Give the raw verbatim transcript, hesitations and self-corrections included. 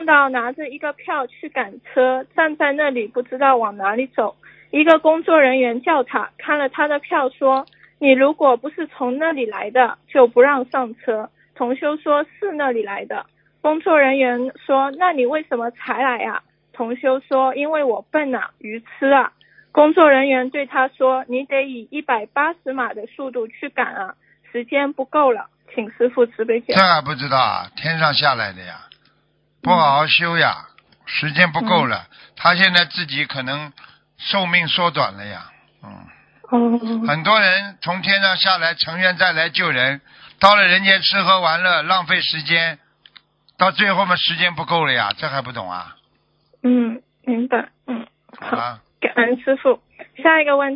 到拿着一个票去赶车，站在那里不知道往哪里走。一个工作人员叫他，看了他的票说，你如果不是从那里来的就不让上车。同修说是那里来的。工作人员说，那你为什么才来啊？同修说，因为我笨啊，愚痴啊。工作人员对他说，你得以一百八十码的速度去赶啊，时间不够了，请师父慈悲解。 这还不知道啊，天上下来的呀，不好好修呀，嗯、时间不够了、嗯、他现在自己可能寿命缩短了呀。嗯， 嗯很多人从天上下来成愿再来救人，到了人间吃喝玩乐浪费时间，到最后嘛时间不够了呀，这还不懂啊？ 嗯，明白。嗯， 好了， 感恩师父。下一个问题。